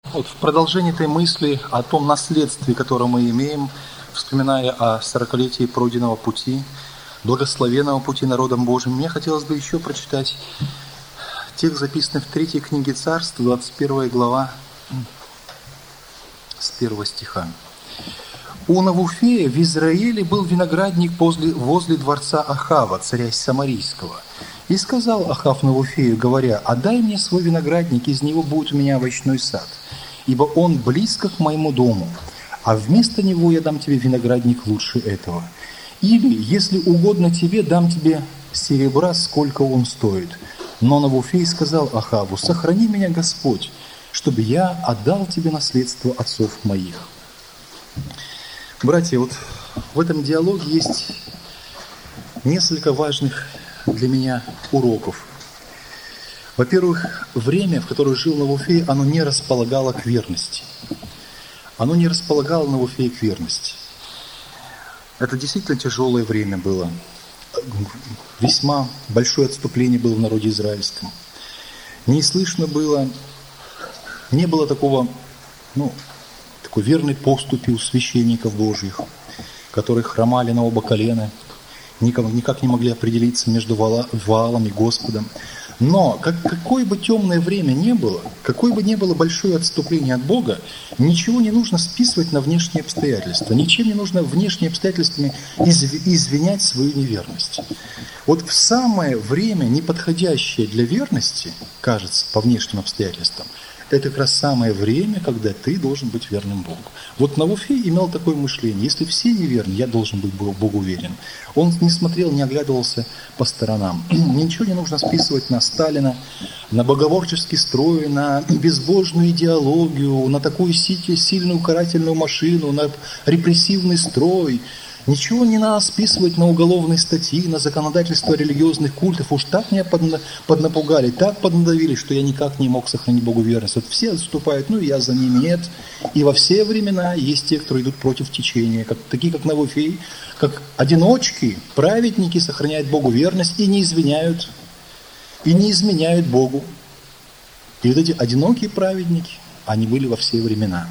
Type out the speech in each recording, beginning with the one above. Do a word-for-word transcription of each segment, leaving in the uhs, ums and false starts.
Вот в продолжении этой мысли о том наследстве, которое мы имеем, вспоминая о сорокалетии пройденного пути, благословенного пути народом Божьим, мне хотелось бы еще прочитать текст, записанный в третьей книге Царств, двадцать первая глава, с первого стиха. «У Навуфея в Израиле был виноградник возле, возле дворца Ахава, царя Самарийского. И сказал Ахав Навуфею, говоря: отдай мне свой виноградник, из него будет у меня овощной сад, ибо он близко к моему дому, а вместо него я дам тебе виноградник лучше этого. Или, если угодно тебе, дам тебе серебра, сколько он стоит». Но Навуфей сказал Ахаву: сохрани меня, Господь, чтобы я отдал тебе наследство отцов моих. Братья, вот в этом диалоге есть несколько важных для меня уроков. Во-первых, время, в которое жил Навуфей, оно не располагало к верности. Оно не располагало Навуфея к верности. Это действительно тяжелое время было. Весьма большое отступление было в народе израильском. Не слышно было, не было такого, ну, такой верной поступи у священников Божьих, которые хромали на оба колена, никак, никак не могли определиться между Ваалом и Господом. Но как, какое бы темное время ни было, какое бы ни было большое отступление от Бога, ничего не нужно списывать на внешние обстоятельства, ничем не нужно внешними обстоятельствами изв- извинять свою неверность. Вот в самое время, неподходящее для верности, кажется, по внешним обстоятельствам, это как раз самое время, когда ты должен быть верным Богу. Вот Навуфей имел такое мышление: если все неверны, я должен быть Богу верен. Он не смотрел, не оглядывался по сторонам. Ничего не нужно списывать на Сталина, на боговорческий строй, на безбожную идеологию, на такую сильную карательную машину, на репрессивный строй. Ничего не надо списывать на уголовные статьи, на законодательство религиозных культов. Уж так меня поднапугали, так поднадавили, что я никак не мог сохранить Богу верность. Вот все отступают, ну и я за ними. Нет. И во все времена есть те, кто идут против течения, как, такие как Навуфей, как одиночки, праведники сохраняют Богу верность и не извиняют, и не изменяют Богу. И вот эти одинокие праведники, они были во все времена.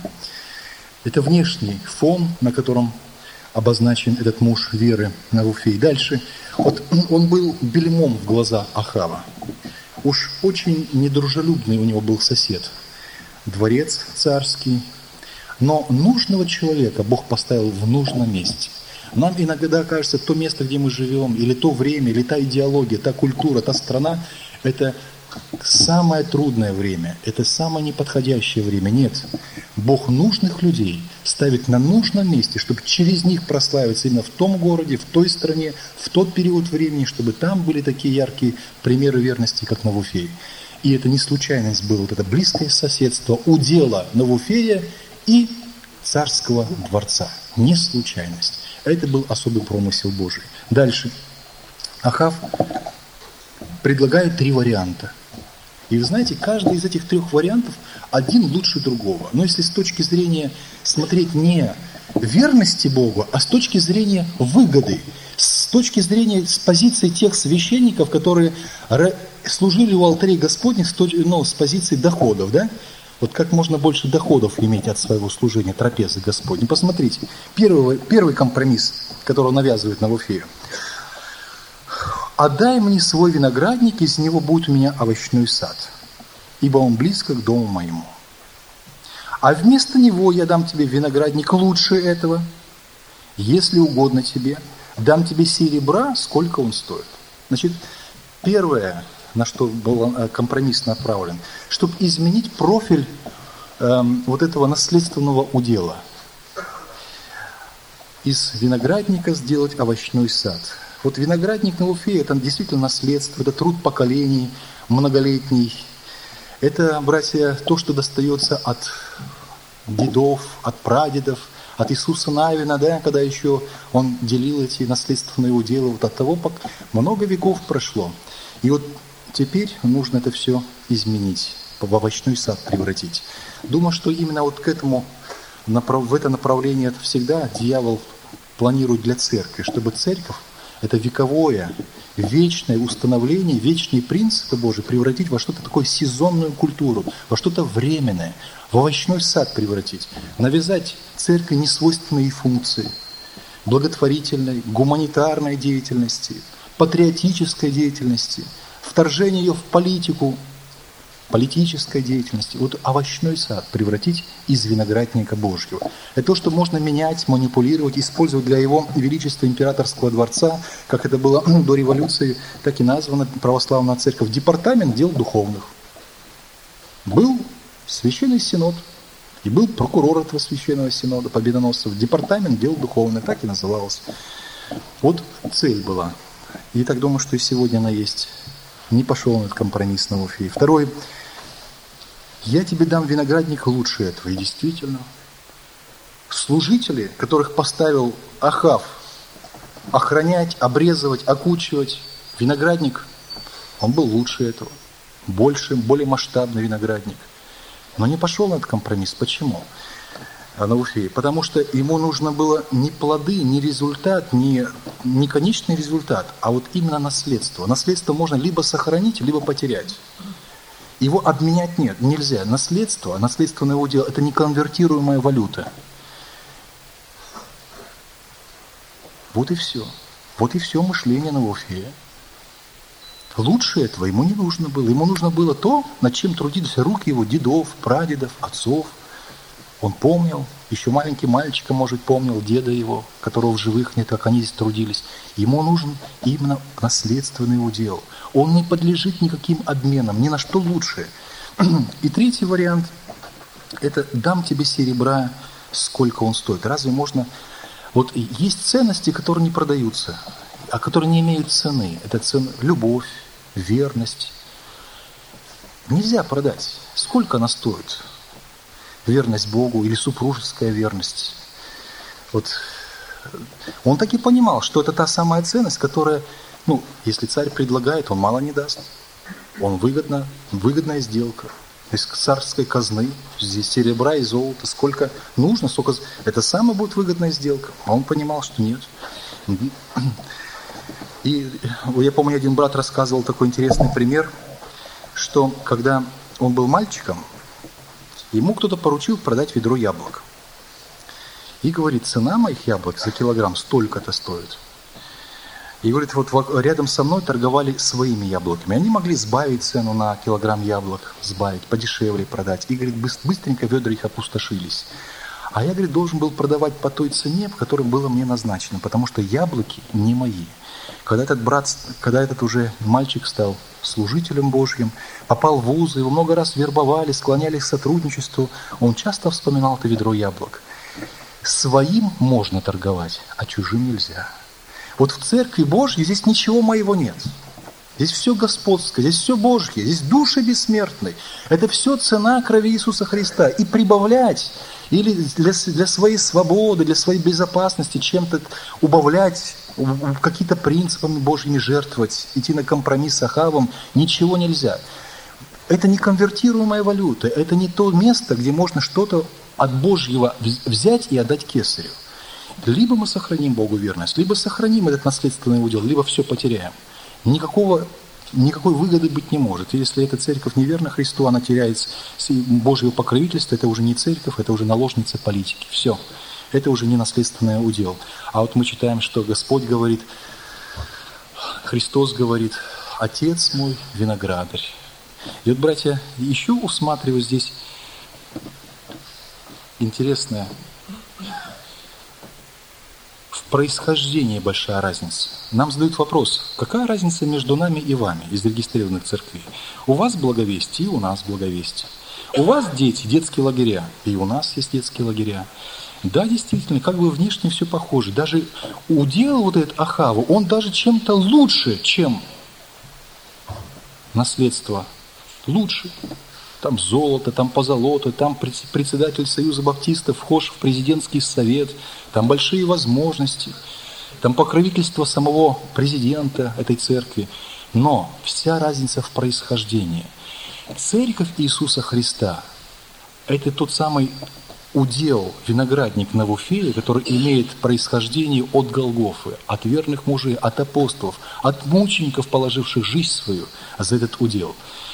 Это внешний фон, на котором обозначен этот муж веры Навуфей. Дальше. Вот он был бельмом в глаза Ахава. Уж очень недружелюбный у него был сосед. Дворец царский. Но нужного человека Бог поставил в нужном месте. Нам иногда кажется, то место, где мы живем, или то время, или та идеология, та культура, та страна, это самое трудное время, это самое неподходящее время. Нет. Бог нужных людей ставит на нужном месте, чтобы через них прославиться именно в том городе, в той стране, в тот период времени, чтобы там были такие яркие примеры верности, как Навуфей. И это не случайность было, вот это близкое соседство удела Навуфея и царского дворца. Не случайность. Это был особый промысел Божий. Дальше. Ахав предлагает три варианта. И вы знаете, каждый из этих трех вариантов один лучше другого. Но если с точки зрения смотреть не верности Богу, а с точки зрения выгоды, с точки зрения с позиции тех священников, которые служили у алтарей Господних с, точ... ну, с позиции доходов, да? Вот как можно больше доходов иметь от своего служения трапезы Господней. Посмотрите, первый, первый компромисс, который он навязывает Навуфею. «Отдай мне свой виноградник, из него будет у меня овощной сад, ибо он близко к дому моему. А вместо него я дам тебе виноградник лучше этого, если угодно тебе, дам тебе серебра, сколько он стоит». Значит, первое, на что был компромисс направлен, чтобы изменить профиль эм, вот этого наследственного удела. Из виноградника сделать овощной сад. Вот виноградник Навуфея – это действительно наследство, это труд поколений, многолетний. Это, братья, то, что достается от дедов, от прадедов, от Иисуса Навина, да, когда еще он делил эти наследственные уделы. Вот от того, пока много веков прошло. И вот теперь нужно это все изменить, в овощной сад превратить. Думаю, что именно вот к этому, в это направление это всегда дьявол планирует для церкви, чтобы церковь это вековое, вечное установление, вечные принципы Божьи превратить во что-то такое сезонную культуру, во что-то временное, в овощной сад превратить, навязать церкви несвойственные функции, благотворительной, гуманитарной деятельности, патриотической деятельности, вторжение ее в политику, политической деятельности, вот овощной сад превратить из виноградника Божьего. Это то, что можно менять, манипулировать, использовать для его величества императорского дворца, как это было до революции, так и названа православная церковь, департамент дел духовных. Был священный синод, и был прокурор этого священного синода, победоносцев, департамент дел духовных, так и назывался. Вот цель была. И так думаю, что и сегодня она есть. Не пошел на этот компромисс на Уфе. Второй. Я тебе дам виноградник лучше этого. И действительно, служители, которых поставил Ахав охранять, обрезывать, окучивать, виноградник, он был лучше этого. Больше, более масштабный виноградник. Но не пошел на этот компромисс. Почему? На Уфе. Потому что ему нужно было не плоды, не результат, не, не конечный результат, а вот именно наследство. Наследство можно либо сохранить, либо потерять. Его обменять нет, нельзя. Наследство, наследственное его дело, это неконвертируемая валюта. Вот и все. Вот и все мышление на Уфе. Лучше этого ему не нужно было. Ему нужно было то, над чем трудились руки его дедов, прадедов, отцов. Он помнил, еще маленький мальчиком, может, помнил деда его, которого в живых нет, как они здесь трудились. Ему нужен именно наследственный удел. Он не подлежит никаким обменам, ни на что лучше. И третий вариант – это «дам тебе серебра, сколько он стоит». Разве можно… Вот есть ценности, которые не продаются, а которые не имеют цены. Это цена, любовь, верность. Нельзя продать. Сколько она стоит? Верность Богу или супружеская верность. Вот. Он так и понимал, что это та самая ценность, которая, ну, если царь предлагает, он мало не даст. Он выгодно, выгодная сделка. Из царской казны, здесь серебра и золота, сколько нужно, сколько… Это самая будет выгодная сделка. А он понимал, что нет. И я помню, один брат рассказывал такой интересный пример, что когда он был мальчиком, ему кто-то поручил продать ведро яблок. И говорит, цена моих яблок за килограмм столько-то стоит. И говорит, вот рядом со мной торговали своими яблоками. Они могли сбавить цену на килограмм яблок, сбавить, подешевле продать. И, говорит, быстренько ведра их опустошились. А я, говорит, должен был продавать по той цене, по которой было мне назначено, потому что яблоки не мои. Когда этот брат, когда этот уже мальчик стал служителем Божьим, попал в вузы, его много раз вербовали, склоняли к сотрудничеству, он часто вспоминал это ведро яблок. Своим можно торговать, а чужим нельзя. Вот в Церкви Божьей здесь ничего моего нет. Здесь все господское, здесь все Божье, здесь души бессмертные. Это все цена крови Иисуса Христа. И прибавлять или для, для своей свободы, для своей безопасности чем-то убавлять, какие-то принципами Божьими жертвовать, идти на компромисс с Ахавом, ничего нельзя. Это не конвертируемая валюта, это не то место, где можно что-то от Божьего взять и отдать кесарю. Либо мы сохраним Богу верность, либо сохраним этот наследственный удел, либо все потеряем. Никакого, никакой выгоды быть не может. И если эта церковь неверна Христу, она теряет Божье покровительство, это уже не церковь, это уже наложница политики. Все. Это уже не наследственный удел. А вот мы читаем, что Господь говорит, Христос говорит, Отец мой виноградарь. И вот, братья, еще усматриваю здесь интересное. В происхождении большая разница. Нам задают вопрос, какая разница между нами и вами из зарегистрированных церквей? У вас благовестие, и у нас благовестие. У вас дети, детские лагеря, и у нас есть детские лагеря. Да, действительно, как бы внешне все похоже. Даже удел вот этот Ахаву, он даже чем-то лучше, чем наследство. Лучше. Там золото, там позолота, там председатель Союза баптистов, вхож в президентский совет, там большие возможности, там покровительство самого президента этой церкви. Но вся разница в происхождении. Церковь Иисуса Христа – это тот самый удел виноградник на Вуфее, который имеет происхождение от Голгофы, от верных мужей, от апостолов, от мучеников, положивших жизнь свою за этот удел.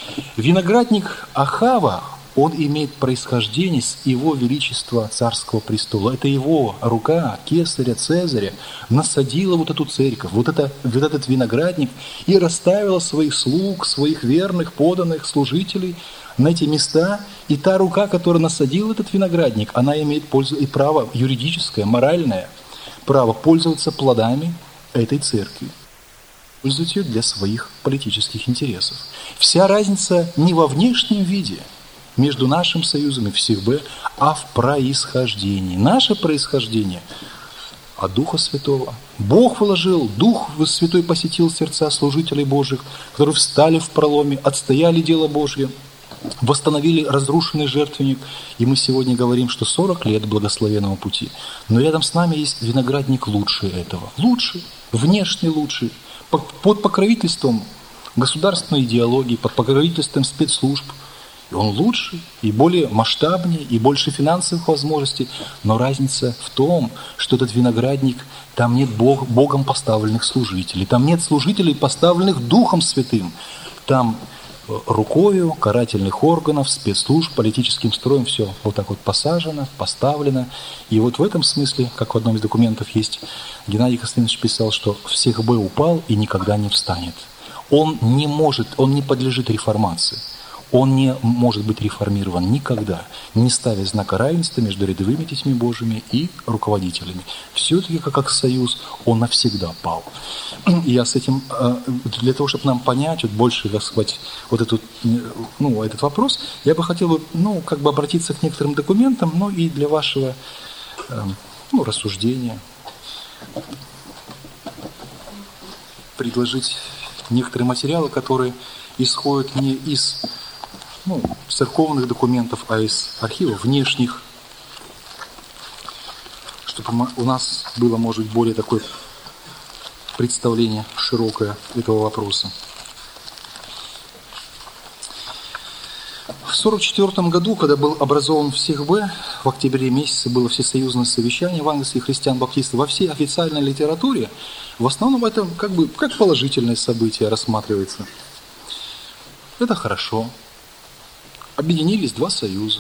Виноградник Ахава, он имеет происхождение с его величества царского престола. Это его рука, кесаря, Цезаря, насадила вот эту церковь, вот, это, вот этот виноградник и расставила своих слуг, своих верных, поданных служителей на эти места. И та рука, которая насадила этот виноградник, она имеет пользу и право юридическое, моральное право пользоваться плодами этой церкви, использовать ее для своих политических интересов. Вся разница не во внешнем виде между нашим союзом и ФСИХБ, а в происхождении. Наше происхождение от Духа Святого. Бог вложил, Дух Святой посетил сердца служителей Божьих, которые встали в проломе, отстояли дело Божье, восстановили разрушенный жертвенник. И мы сегодня говорим, что сорок лет благословенного пути. Но рядом с нами есть виноградник лучше этого. Лучше, внешне лучше. Под покровительством государственной идеологии, под покровительством спецслужб. И он лучше, и более масштабнее, и больше финансовых возможностей. Но разница в том, что этот виноградник, там нет Бог, Богом поставленных служителей. Там нет служителей, поставленных Духом Святым. Там рукою карательных органов, спецслужб, политическим строем все вот так вот посажено, поставлено. И вот в этом смысле, как в одном из документов есть, Геннадий Константинович писал, что ФСИХБ упал и никогда не встанет. Он не может, он не подлежит реформации. Он не может быть реформирован никогда, не ставя знака равенства между рядовыми детьми Божьими и руководителями. Все-таки, как, как союз, он навсегда пал. И я с этим, для того, чтобы нам понять вот больше, так сказать, вот эту, ну, этот вопрос, я бы хотел бы, ну, как бы обратиться к некоторым документам, но и для вашего, ну, рассуждения предложить некоторые материалы, которые исходят не из ну, церковных документов, а из архивов внешних, чтобы у нас было, может быть, более такое представление широкое этого вопроса. В сорок четвёртом году, когда был образован ФСИХБ, в октябре месяце было всесоюзное совещание евангельских христиан-баптистов, во всей официальной литературе в основном это как бы как положительное событие рассматривается. Это хорошо. Объединились два союза.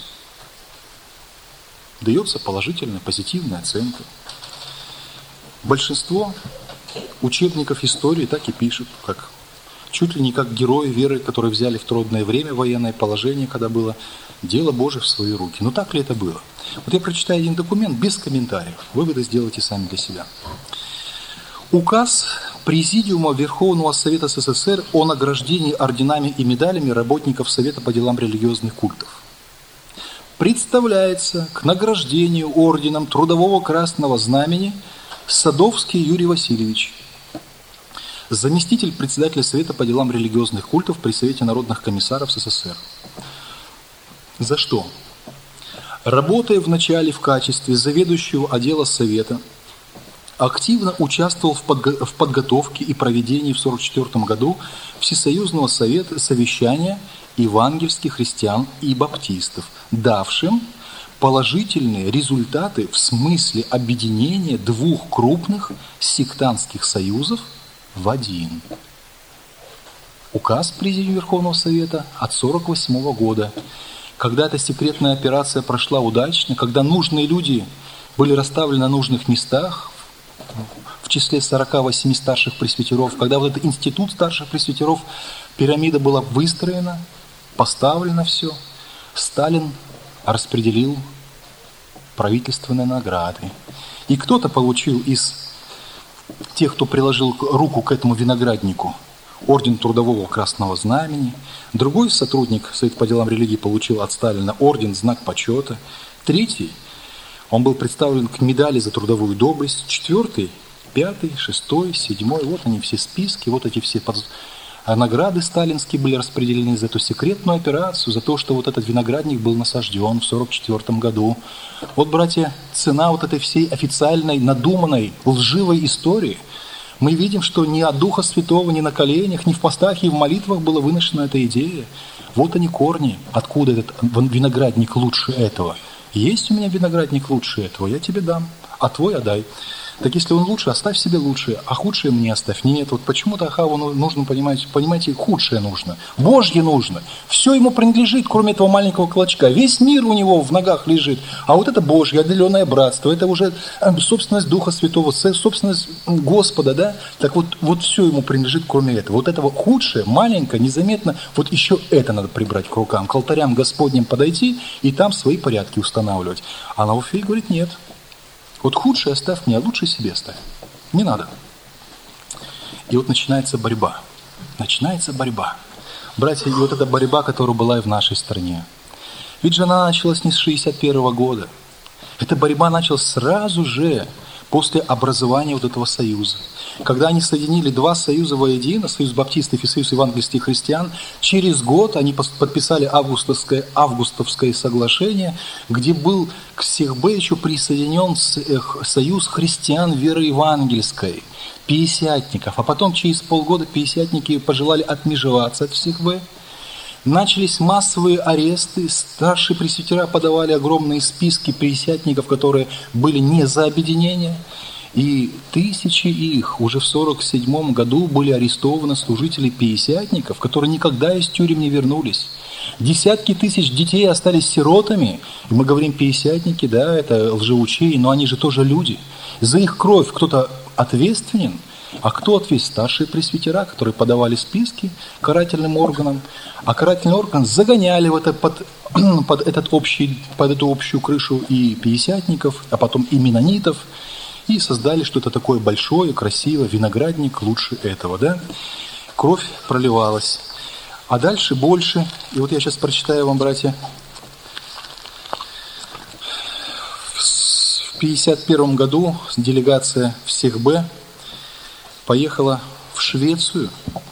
Дается положительная, позитивная оценка. Большинство учебников истории так и пишут, как чуть ли не как герои веры, которые взяли в трудное время военное положение, когда было дело Божие в свои руки. Но так ли это было? Вот я прочитаю один документ без комментариев. Выводы сделайте сами для себя. Указ Президиума Верховного Совета СССР о награждении орденами и медалями работников Совета по делам религиозных культов. Представляется к награждению орденом Трудового Красного Знамени Садовский Юрий Васильевич, заместитель председателя Совета по делам религиозных культов при Совете народных комиссаров СССР. За что? Работая вначале в качестве заведующего отдела Совета, активно участвовал в, подго- в подготовке и проведении в сорок четвёртом году Всесоюзного совета совещания евангельских христиан и баптистов, давшим положительные результаты в смысле объединения двух крупных сектантских союзов в один. Указ Президиума Верховного Совета от сорок восьмого года. Когда эта секретная операция прошла удачно, когда нужные люди были расставлены на нужных местах, в числе сорока восьми старших пресвитеров, когда вот этот институт старших пресвитеров, пирамида была выстроена, поставлено все, Сталин распределил правительственные награды. И кто-то получил из тех, кто приложил руку к этому винограднику, орден Трудового Красного Знамени, другой сотрудник Совета по делам религии получил от Сталина орден Знак почета, третий он был представлен к медали за трудовую доблесть. Четвертый, пятый, шестой, седьмой. Вот они все списки, вот эти все под... награды сталинские были распределены за эту секретную операцию, за то, что вот этот виноградник был насажден в сорок четвёртом году. Вот, братья, цена вот этой всей официальной, надуманной, лживой истории. Мы видим, что ни от Духа Святого, ни на коленях, ни в постах и в молитвах была выношена эта идея. Вот они корни, откуда этот виноградник лучше этого. Есть у меня виноградник лучше этого, я тебе дам, а твой отдай. Так если он лучше, оставь себе лучшее, а худшее мне оставь. Нет, вот почему-то Ахаву нужно, понимаете, понимаете, худшее нужно, Божье нужно. Все ему принадлежит, кроме этого маленького клочка. Весь мир у него в ногах лежит. А вот это Божье, отделенное братство, это уже собственность Духа Святого, собственность Господа, да? Так вот, вот все ему принадлежит, кроме этого. Вот этого худшее, маленькое, незаметно, вот еще это надо прибрать к рукам, к алтарям Господним подойти и там свои порядки устанавливать. А Навуфей говорит, нет. Вот худшее оставь мне, а лучше себе оставь. Не надо. И вот начинается борьба. Начинается борьба. Братья, и вот эта борьба, которая была и в нашей стране. Ведь же она началась не с шестьдесят первого года. Эта борьба началась сразу же после образования вот этого союза. Когда они соединили два союза воедино, союз баптистов и союз евангельских христиан, через год они подписали августовское, августовское соглашение, где был к Сихбе еще присоединен союз христиан веры евангельской, пятидесятников. А потом через полгода пятидесятники пожелали отмежеваться от Сихбе. Начались массовые аресты, старшие пресвитера подавали огромные списки пятидесятников, которые были не за объединение. И тысячи их уже в сорок седьмом году были арестованы служители пятидесятников, которые никогда из тюрем не вернулись. Десятки тысяч детей остались сиротами. И мы говорим пятидесятники, да, это лжеучеи, но они же тоже люди. За их кровь кто-то ответственен. А кто ответственен? Старшие пресвитера, которые подавали списки карательным органам. А карательный орган загоняли в это, под, под, этот общий, под эту общую крышу и пятидесятников, а потом и менонитов. И создали что-то такое большое, красивое, виноградник лучше этого, да? Кровь проливалась. А дальше больше. И вот я сейчас прочитаю вам, братья. В пятьдесят первом году делегация в Сихбе поехала в Швецию.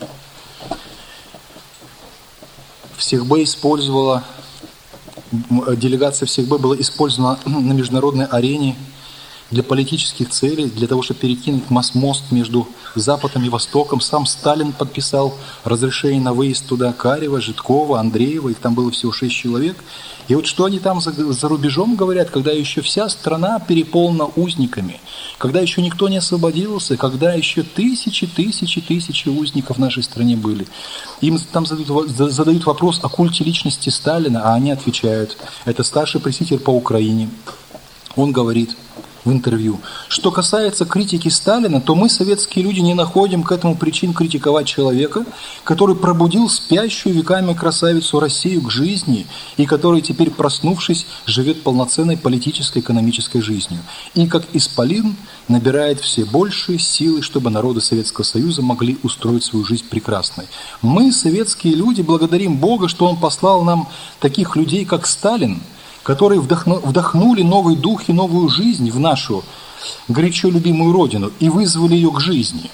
В Сихбе использовала, делегация в Сихбе была использована на международной арене для политических целей, для того, чтобы перекинуть мост между Западом и Востоком. Сам Сталин подписал разрешение на выезд туда Карева, Житкова, Андреева, их там было всего шесть человек. И вот что они там за, за рубежом говорят, когда еще вся страна переполнена узниками, когда еще никто не освободился, когда еще тысячи, тысячи, тысячи узников в нашей стране были. Им там задают, задают вопрос о культе личности Сталина, а они отвечают. Это старший пресвитер по Украине. Он говорит в интервью, что касается критики Сталина, то мы, советские люди, не находим к этому причин критиковать человека, который пробудил спящую веками красавицу Россию к жизни и который теперь, проснувшись, живет полноценной политической, экономической жизнью. И как исполин набирает все большие силы, чтобы народы Советского Союза могли устроить свою жизнь прекрасной. Мы, советские люди, благодарим Бога, что Он послал нам таких людей, как Сталин, которые вдохну, вдохнули новый дух и новую жизнь в нашу горячо любимую родину и вызвали ее к жизни.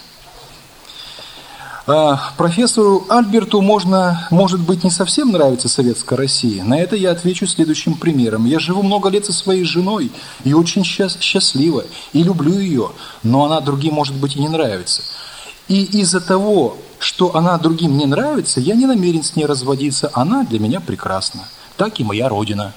А профессору Альберту можно, может быть, не совсем нравится советская Россия. На это я отвечу следующим примером. Я живу много лет со своей женой и очень счастлива, и люблю ее, но она другим, может быть, и не нравится. И из-за того, что она другим не нравится, я не намерен с ней разводиться. Она для меня прекрасна. Так и моя родина.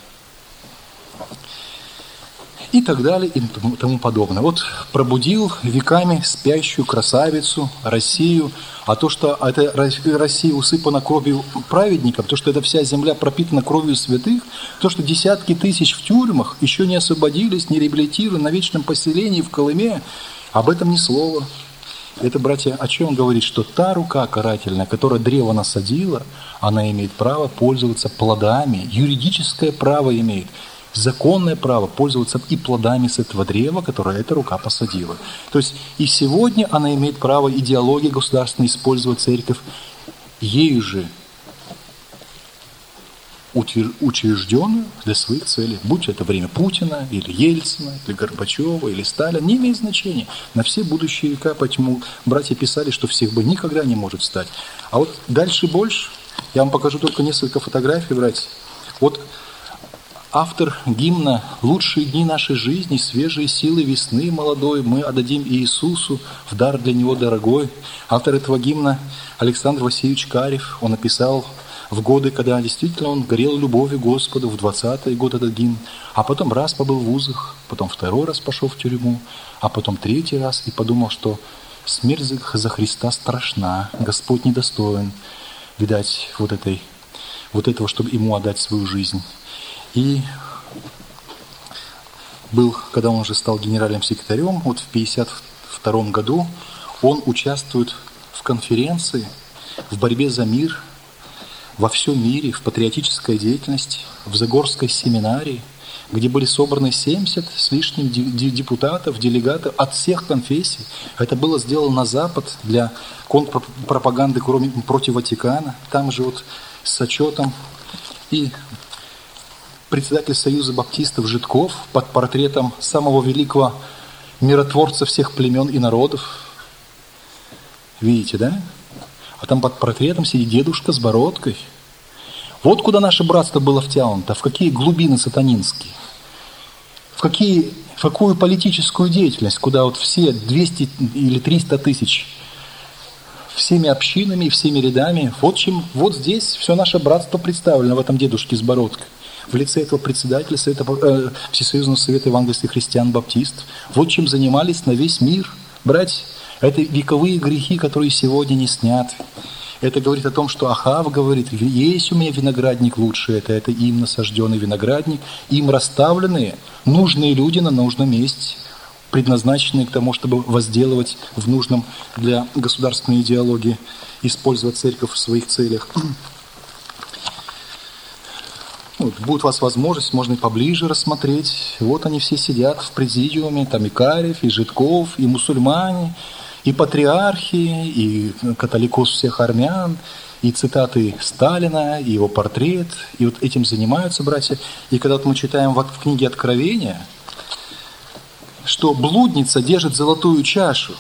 И так далее, и тому подобное. Вот пробудил веками спящую красавицу Россию, а то, что эта Россия усыпана кровью праведников, то, что эта вся земля пропитана кровью святых, то, что десятки тысяч в тюрьмах еще не освободились, не реабилитированы на вечном поселении в Колыме, об этом ни слова. Это, братья, о чем говорит? Что та рука карательная, которая древо насадила, она имеет право пользоваться плодами, юридическое право имеет, законное право пользоваться и плодами с этого древа, которое эта рука посадила. То есть и сегодня она имеет право идеологии государственной использовать церковь, ею же учрежденную для своих целей. Будь это время Путина, или Ельцина, или Горбачева, или Сталина, не имеет значения. На все будущие века, почему братья писали, что всех бы никогда не может стать. А вот дальше больше, я вам покажу только несколько фотографий, братья. Вот автор гимна «Лучшие дни нашей жизни, свежие силы весны молодой мы отдадим Иисусу в дар для Него дорогой». Автор этого гимна Александр Васильевич Карев. Он написал в годы, когда действительно он горел любовью к Господу, в двадцатый год этот гимн, а потом раз побыл в вузах, потом второй раз пошел в тюрьму, а потом третий раз и подумал, что смерть за Христа страшна, Господь недостоин, видать, вот, этой, вот этого, чтобы ему отдать свою жизнь. И был, когда он уже стал генеральным секретарем, вот в пятьдесят втором году он участвует в конференции, в борьбе за мир во всем мире, в патриотической деятельности, в Загорской семинарии, где были собраны семьдесят с лишним депутатов, делегатов от всех конфессий. Это было сделано на Запад для контрпропаганды против Ватикана. Там же вот с отчетом и председатель Союза баптистов Житков под портретом самого великого миротворца всех племен и народов. Видите, да? А там под портретом сидит дедушка с бородкой. Вот куда наше братство было втянуто, в какие глубины сатанинские, в, какие, в какую политическую деятельность, куда вот все двести или триста тысяч всеми общинами и всеми рядами, вот, чем, вот здесь все наше братство представлено в этом дедушке с бородкой, в лице этого председателя Совета, э, Всесоюзного Совета Евангельских Христиан-Баптистов. Вот чем занимались на весь мир, братья. Это вековые грехи, которые сегодня не сняты. Это говорит о том, что Ахав говорит, есть у меня виноградник лучше, это, это им насажденный виноградник, им расставленные нужные люди на нужном месте, предназначенные к тому, чтобы возделывать в нужном для государственной идеологии, использовать церковь в своих целях. Вот, будет у вас возможность, можно и поближе рассмотреть. Вот они все сидят в президиуме, там и Карев, и Житков, и мусульмане, и патриархи, и католикос всех армян, и цитаты Сталина, и его портрет. И вот этим занимаются братья. И когда вот мы читаем в книге Откровения, что блудница держит золотую чашу,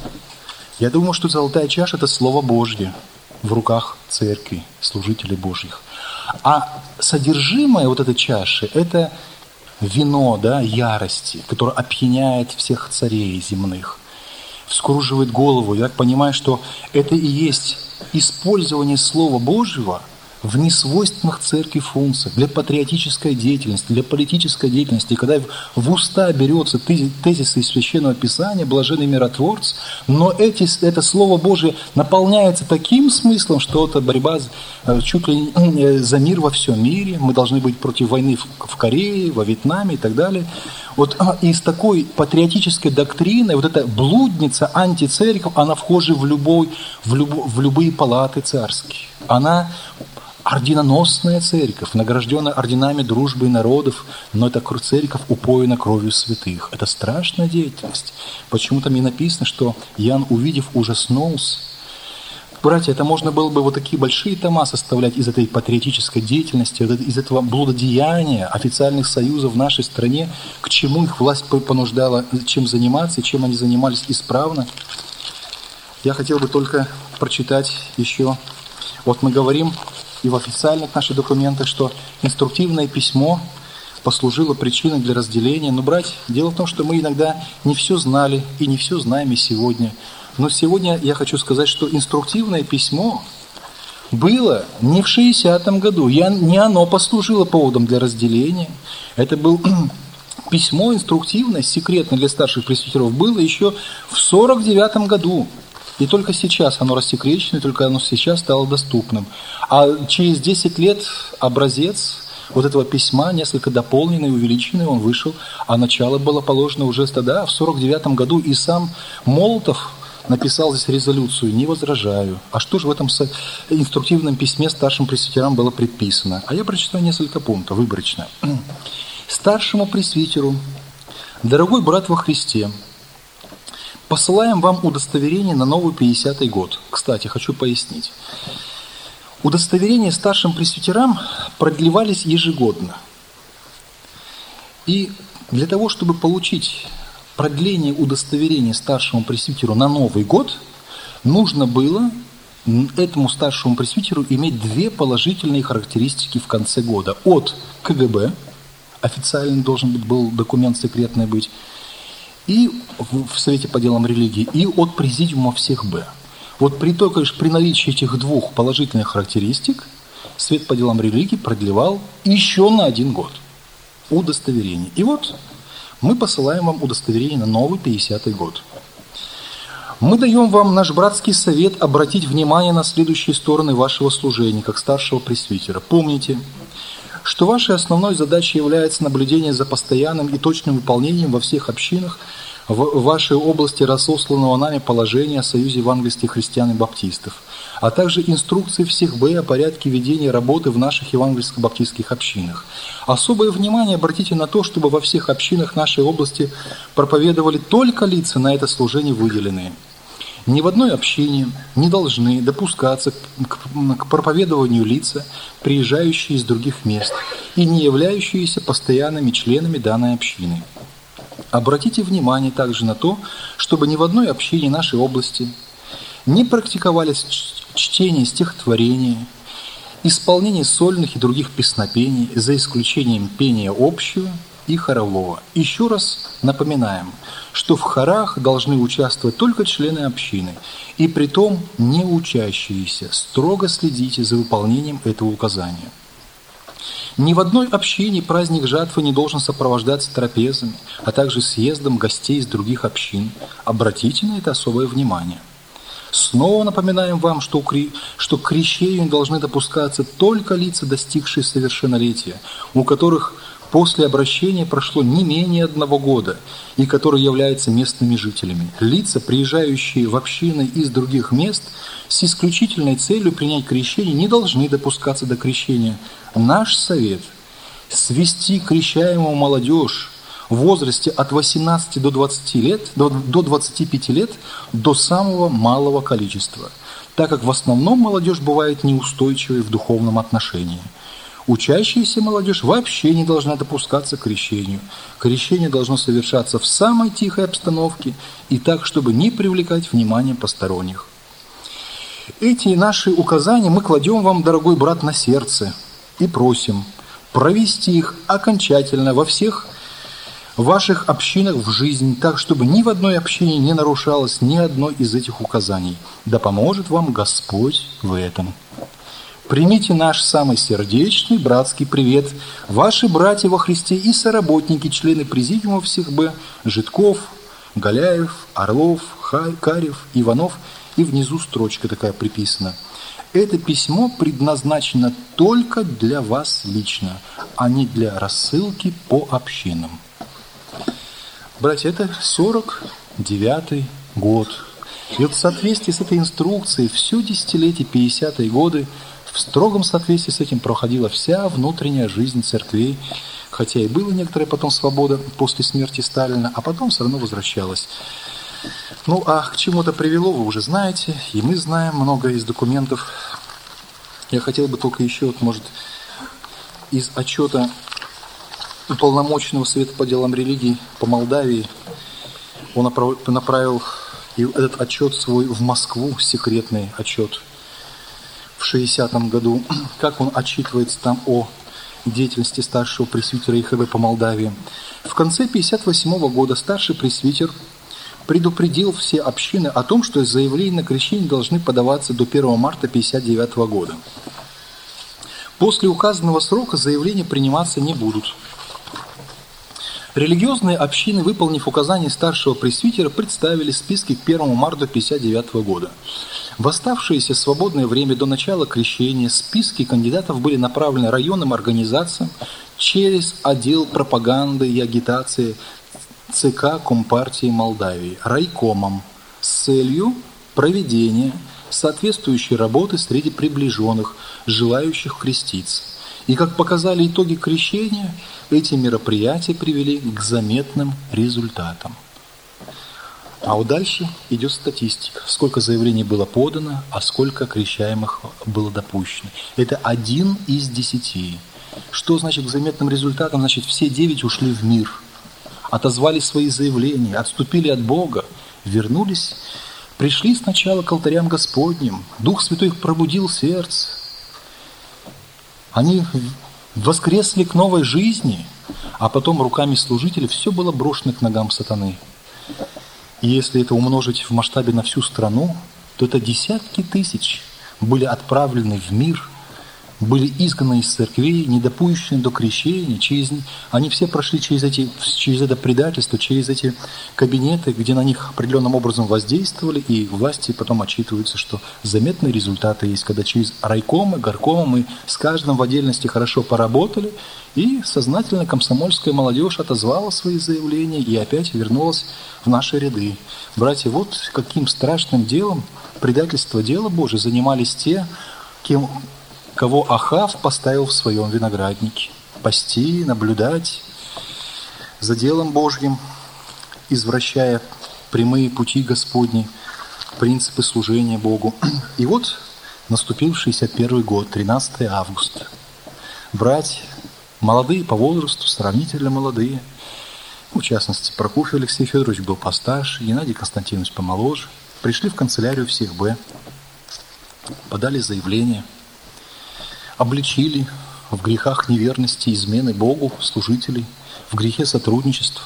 я думаю, что золотая чаша – это Слово Божье в руках церкви, служителей Божьих. А содержимое вот этой чаши – это вино, да, ярости, которое опьяняет всех царей земных, вскруживает голову. Я понимаю, что это и есть использование Слова Божьего в несвойственных церкви функциях, для патриотической деятельности, для политической деятельности. И когда в уста берется тезисы из Священного Писания, блаженный миротворец, но эти, это Слово Божие наполняется таким смыслом, что это борьба чуть ли не за мир во всем мире, мы должны быть против войны в Корее, во Вьетнаме и так далее. Вот из такой патриотической доктрины, вот эта блудница, антицерковь, она вхожа в, любой, в, люб, в любые палаты царские. Она орденоносная церковь, награжденная орденами дружбы народов, но это церковь упоена кровью святых. Это страшная деятельность. Почему-то мне написано, что Иоанн, увидев, ужаснулся. Братья, это можно было бы вот такие большие тома составлять из этой патриотической деятельности, из этого блудодеяния официальных союзов в нашей стране, к чему их власть понуждала, чем заниматься, и чем они занимались исправно. Я хотел бы только прочитать еще. Вот мы говорим и в официальных наших документах, что инструктивное письмо послужило причиной для разделения. Но, братья, дело в том, что мы иногда не все знали и не все знаем и сегодня. Но сегодня я хочу сказать, что инструктивное письмо было не в шестидесятом году. Я, не оно послужило поводом для разделения. Это было письмо инструктивное, секретное для старших пресвитеров, было еще в сорок девятом году. И только сейчас оно рассекречено, и только оно сейчас стало доступным. А через десять лет образец вот этого письма, несколько дополненный, увеличенный, он вышел, а начало было положено уже тогда, в сорок девятом году, и сам Молотов написал здесь резолюцию «Не возражаю». А что же в этом инструктивном письме старшим пресвитерам было предписано? А я прочитаю несколько пунктов, выборочно. «Старшему пресвитеру, дорогой брат во Христе, посылаем вам удостоверение на новый пятидесятый год». Кстати, хочу пояснить. Удостоверения старшим пресвитерам продлевались ежегодно. И для того, чтобы получить продление удостоверения старшему пресвитеру на Новый год, нужно было этому старшему пресвитеру иметь две положительные характеристики в конце года. От ка гэ бэ, официально должен быть, был документ секретный быть, и в Совете по делам религии, и от Президиума всех Б. Вот при, только лишь при наличии этих двух положительных характеристик Совет по делам религии продлевал еще на один год удостоверение. И вот мы посылаем вам удостоверение на новый пятидесятый год. Мы даем вам наш братский совет обратить внимание на следующие стороны вашего служения, как старшего пресвитера. Помните, что вашей основной задачей является наблюдение за постоянным и точным выполнением во всех общинах в вашей области разосланного нами положения о Союзе евангельских христиан и баптистов, а также инструкции всех Б о порядке ведения работы в наших евангельско-баптистских общинах. Особое внимание обратите на то, чтобы во всех общинах нашей области проповедовали только лица на это служение выделенные. Ни в одной общине не должны допускаться к, к проповедованию лица, приезжающие из других мест и не являющиеся постоянными членами данной общины. Обратите внимание также на то, чтобы ни в одной общине нашей области не практиковались чтение стихотворения, исполнение сольных и других песнопений, за исключением пения общего и хорового. Еще раз напоминаем, что в хорах должны участвовать только члены общины, и притом не учащиеся. Строго следите за выполнением этого указания. Ни в одной общине праздник жатвы не должен сопровождаться трапезами, а также съездом гостей из других общин. Обратите на это особое внимание. Снова напоминаем вам, что, кри... что к крещению должны допускаться только лица, достигшие совершеннолетия, у которых после обращения прошло не менее одного года и которые являются местными жителями. Лица, приезжающие в общины из других мест, с исключительной целью принять крещение, не должны допускаться до крещения. Наш совет – свести крещаемую молодежь в возрасте от восемнадцати до двадцати лет, до, до двадцати пяти лет до самого малого количества, так как в основном молодежь бывает неустойчивой в духовном отношении. Учащаяся молодежь вообще не должна допускаться к крещению. Крещение должно совершаться в самой тихой обстановке и так, чтобы не привлекать внимание посторонних. Эти наши указания мы кладем вам, дорогой брат, на сердце и просим провести их окончательно во всех ваших общинах в жизнь, так, чтобы ни в одной общине не нарушалось ни одно из этих указаний. Да поможет вам Господь в этом. Примите наш самый сердечный братский привет, ваши братья во Христе и соработники, члены президиума всех Б, Житков, Галяев, Орлов, Хай, Карев, Иванов, и внизу строчка такая приписана. Это письмо предназначено только для вас лично, а не для рассылки по общинам. Братья, это сорок девятый год. И вот в соответствии с этой инструкцией все десятилетие, пятидесятые годы, в строгом соответствии с этим проходила вся внутренняя жизнь церквей, хотя и была некоторая потом свобода после смерти Сталина, а потом все равно возвращалась. Ну, а к чему это привело, вы уже знаете, и мы знаем много из документов. Я хотел бы только еще, вот, может, из отчета Уполномоченного Совета по делам религии по Молдавии, он направил этот отчет свой в Москву, секретный отчет, в шестидесятом году, как он отчитывается там о деятельности старшего пресвитера ЕХБ по Молдавии. В конце пятьдесят восьмого года старший пресвитер предупредил все общины о том, что заявления на крещение должны подаваться до первого марта пятьдесят девятого года. После указанного срока заявления приниматься не будут. Религиозные общины, выполнив указания старшего пресвитера, представили списки к первому марта пятьдесят девятого года. В оставшееся свободное время до начала крещения списки кандидатов были направлены районным организациям через отдел пропаганды и агитации ЦК Компартии Молдавии, райкомом, с целью проведения соответствующей работы среди приближенных, желающих креститься. И как показали итоги крещения, эти мероприятия привели к заметным результатам. А вот дальше идет статистика. Сколько заявлений было подано, а сколько крещаемых было допущено. Это один из десяти. Что значит к заметным результатам? Значит, все девять ушли в мир, отозвали свои заявления, отступили от Бога, вернулись, пришли сначала к алтарям Господним. Дух Святой их пробудил сердце. Они воскресли к новой жизни, а потом руками служителей все было брошено к ногам сатаны. И если это умножить в масштабе на всю страну, то это десятки тысяч были отправлены в мир были изгнаны из церквей, недопущены до крещения. Через, они все прошли через, эти, через это предательство, через эти кабинеты, где на них определенным образом воздействовали, и власти потом отчитываются, что заметные результаты есть, когда через райкомы, горкомы мы с каждым в отдельности хорошо поработали, и сознательно комсомольская молодежь отозвала свои заявления и опять вернулась в наши ряды. Братья, вот каким страшным делом, предательство дела Божие, занимались те, кем... кого Ахав поставил в своем винограднике. Пасти, наблюдать за делом Божьим, извращая прямые пути Господни, принципы служения Богу. И вот наступил шестьдесят первый год, тринадцатое августа. Братья, молодые по возрасту, сравнительно молодые, в частности, Прокофий Алексей Федорович был постарше, Геннадий Константинович помоложе, пришли в канцелярию всех Б, подали заявление, обличили в грехах неверности, измены Богу, служителей, в грехе сотрудничества.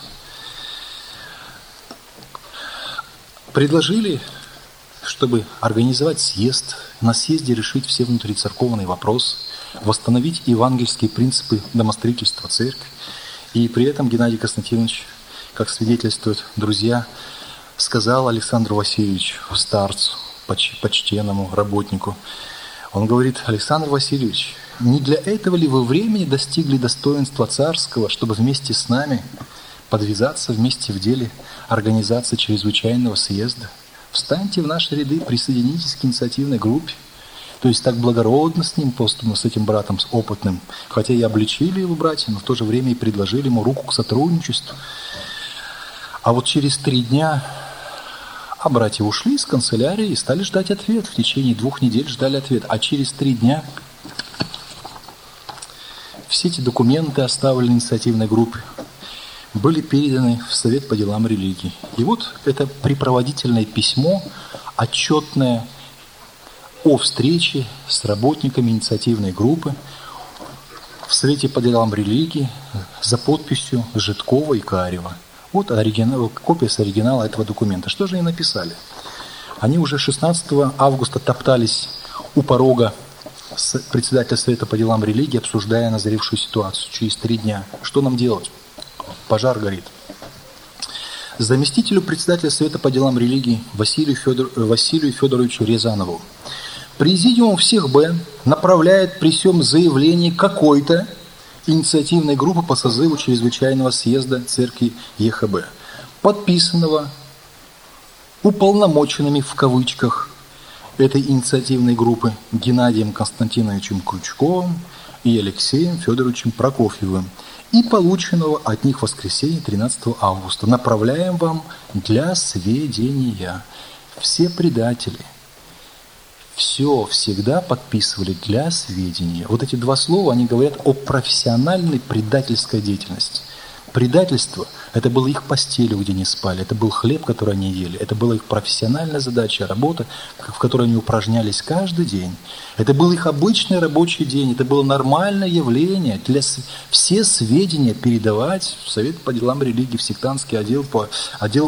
Предложили, чтобы организовать съезд, на съезде решить все внутрицерковные вопросы, восстановить евангельские принципы домостроительства церкви. И при этом Геннадий Константинович, как свидетельствуют друзья, сказал Александру Васильевичу, старцу, почтенному работнику, он говорит: Александр Васильевич, не для этого ли вы времени достигли достоинства царского, чтобы вместе с нами подвязаться вместе в деле организации чрезвычайного съезда? Встаньте в наши ряды, присоединитесь к инициативной группе. То есть так благородно с ним, просто с этим братом, с опытным, хотя и обличили его братья, но в то же время и предложили ему руку к сотрудничеству. А вот через три дня, а братья ушли из канцелярии и стали ждать ответ. В течение двух недель ждали ответ. А через три дня все эти документы, оставленные инициативной группе, были переданы в Совет по делам религии. И вот это припроводительное письмо, отчетное о встрече с работниками инициативной группы в Совете по делам религии за подписью Житкова и Карева. Вот оригинал, копия с оригинала этого документа. Что же они написали? Они уже шестнадцатого августа топтались у порога председателя Совета по делам религии, обсуждая назревшую ситуацию. Через три дня. Что нам делать? Пожар горит. Заместителю председателя Совета по делам религии Василию, Федор, Василию Федоровичу Рязанову. Президиум всех Б направляет при всем заявлении какой-то инициативной группы по созыву чрезвычайного съезда церкви ЕХБ, подписанного уполномоченными в кавычках этой инициативной группы Геннадием Константиновичем Крючковым и Алексеем Федоровичем Прокофьевым и полученного от них в воскресенье тринадцатого августа. Направляем вам для сведения. Все предатели все всегда подписывали для сведения. Вот эти два слова, они говорят о профессиональной предательской деятельности. Предательство – это было их постелью, где они спали, это был хлеб, который они ели, это была их профессиональная задача, работа, в которой они упражнялись каждый день. Это был их обычный рабочий день, это было нормальное явление. Для все сведения передавать в Совет по делам религии, в сектантский отдел, по, отдел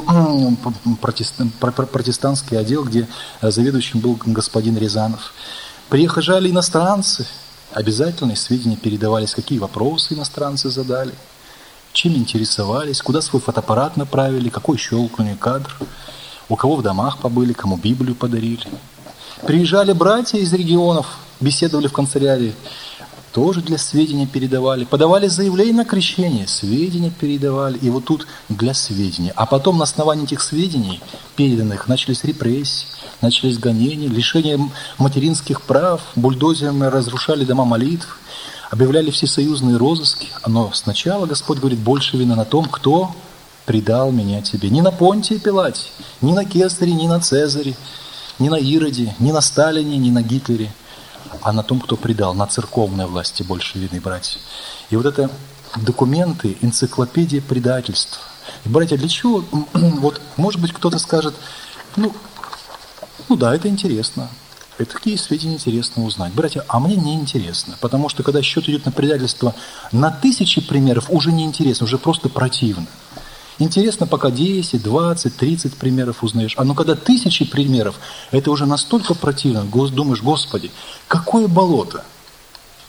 протестантский отдел, где заведующим был господин Рязанов. Приезжали иностранцы, обязательные сведения передавались, какие вопросы иностранцы задали, чем интересовались, куда свой фотоаппарат направили, какой щелкнули кадр, у кого в домах побыли, кому Библию подарили. Приезжали братья из регионов, беседовали в канцелярии, тоже для сведения передавали. Подавали заявление на крещение, сведения передавали. И вот тут для сведения. А потом на основании этих сведений, переданных, начались репрессии, начались гонения, лишение материнских прав, бульдозерами разрушали дома молитв, объявляли всесоюзные розыски. Но сначала Господь говорит: больше вина на том, кто предал меня тебе. Не на Понтии Пилате, не на Кесаре, не на Цезаре, не на Ироде, не на Сталине, не на Гитлере, а на том, кто предал, на церковной власти больше вины, братья. И вот это документы, энциклопедия предательства. И, братья, для чего? Вот, может быть, кто-то скажет: ну, ну да, это интересно. И такие сведения интересно узнать. Братья, а мне не интересно, потому что когда счет идет на предательство на тысячи примеров, уже не интересно, уже просто противно. Интересно, пока десять, двадцать, тридцать примеров узнаешь. А ну когда тысячи примеров, это уже настолько противно. Думаешь: Господи, какое болото.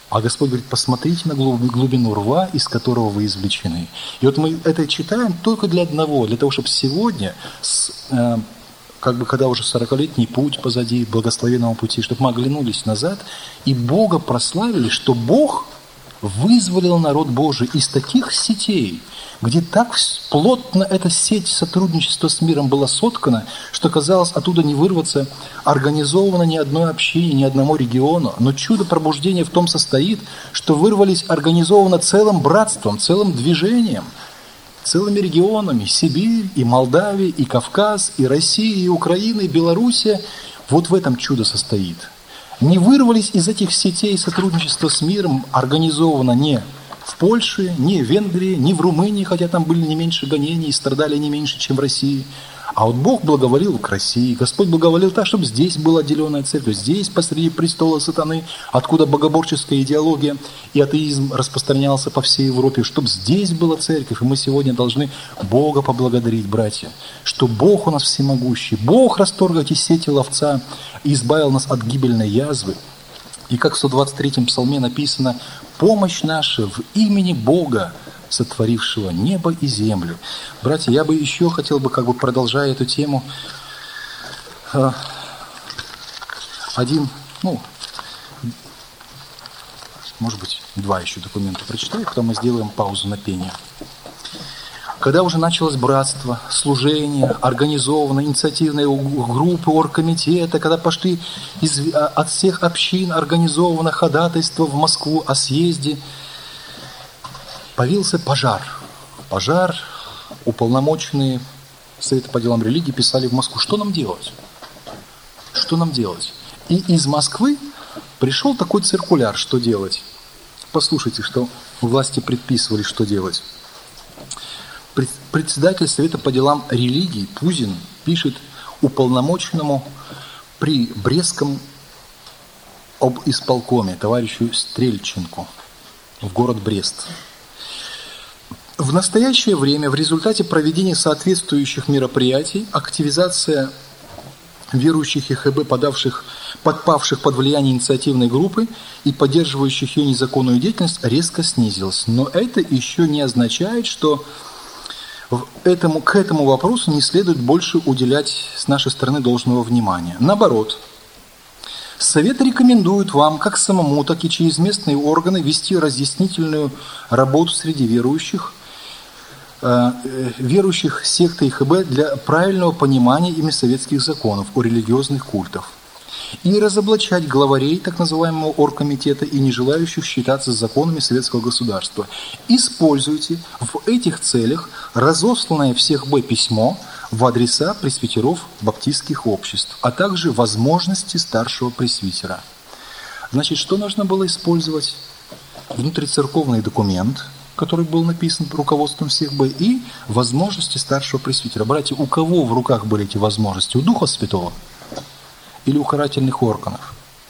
А Господь говорит, посмотрите на глубину рва, из которого вы извлечены. И вот мы это читаем только для одного, для того, чтобы сегодня, с, э, как бы когда уже сорокалетний путь позади, благословенного пути, чтобы мы оглянулись назад и Бога прославили, что Бог вызволил народ Божий из таких сетей, где так плотно эта сеть сотрудничества с миром была соткана, что казалось оттуда не вырваться организованно ни одной общине, ни одному региону. Но чудо пробуждения в том состоит, что вырвались организованно целым братством, целым движением, целыми регионами. Сибирь, и Молдавия, и Кавказ, и Россия, и Украина, и Белоруссия. Вот в этом чудо состоит. Не вырвались из этих сетей сотрудничества с миром организованно не в Польше, ни в Венгрии, ни в Румынии, хотя там были не меньше гонений и страдали не меньше, чем в России. А вот Бог благоволил к России, Господь благоволил так, чтобы здесь была отделенная церковь, здесь посреди престола сатаны, откуда богоборческая идеология и атеизм распространялся по всей Европе, чтобы здесь была церковь. И мы сегодня должны Бога поблагодарить, братья, что Бог у нас всемогущий, Бог расторг эти сети ловца и избавил нас от гибельной язвы. И как в сто двадцать третьем псалме написано, «Помощь наша в имени Бога, сотворившего небо и землю». Братья, я бы еще хотел бы, как бы продолжая эту тему, один, ну, может быть, два еще документа прочитаю, потом мы сделаем паузу на пение. Когда уже началось братство, служение, организованные инициативные группы, оргкомитеты, когда пошли из, от всех общин организовано ходатайство в Москву о съезде, появился пожар. Пожар, уполномоченные Совета по делам религии писали в Москву, что нам делать? Что нам делать? И из Москвы пришел такой циркуляр, что делать. Послушайте, что власти предписывали, что делать. Председатель Совета по делам религии Пузин пишет уполномоченному при Брестском обисполкоме товарищу Стрельченку в город Брест. В настоящее время в результате проведения соответствующих мероприятий активизация верующих ЕХБ, подавших, подпавших под влияние инициативной группы и поддерживающих ее незаконную деятельность, резко снизилась. Но это еще не означает, что Этому, к этому вопросу не следует больше уделять с нашей стороны должного внимания. Наоборот, Совет рекомендует вам, как самому, так и через местные органы, вести разъяснительную работу среди верующих, э, верующих секты ИХБ для правильного понимания ими советских законов о религиозных культах. И разоблачать главарей так называемого оргкомитета и не желающих считаться с законами советского государства. Используйте в этих целях разосланное всех Б письмо в адреса пресвитеров баптистских обществ, а также возможности старшего пресвитера. Значит, что нужно было использовать? Внутрицерковный документ, который был написан руководством всех Б, и возможности старшего пресвитера. Братья, у кого в руках были эти возможности? У Духа Святого? Или у карательных органов.